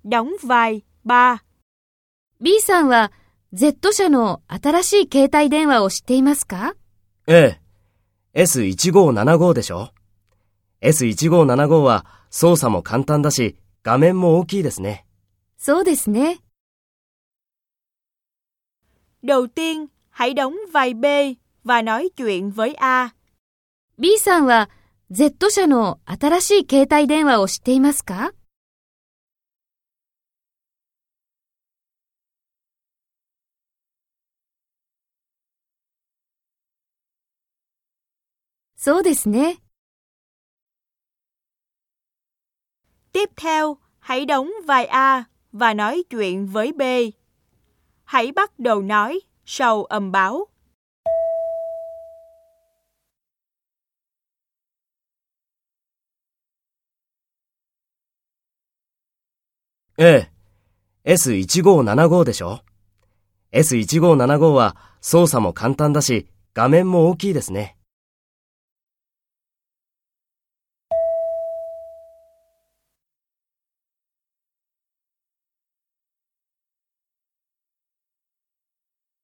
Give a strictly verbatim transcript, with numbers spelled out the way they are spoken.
đóng vai ba。 B さんは Z 社の新しい携帯電話を知っていますか？ ええ。エスいちごーななごー でしょ？ エスいちごーななごー は操作も簡単だし、画面も大きいですね。 そうですね。 Đầu tiên, hãy đóng vai B và nói chuyện với A。 B さんは Z 社の新しい携帯電話を知っていますか？そうですね。 Tiếp theo, hãy đóng vai A và nói chuyện với B. Hãy bắt đầu nói sau âm báo. ええ。エスいちごーななごー でしょ？ エスいちごーななごー は操作も簡単だし、画面も大きいですね。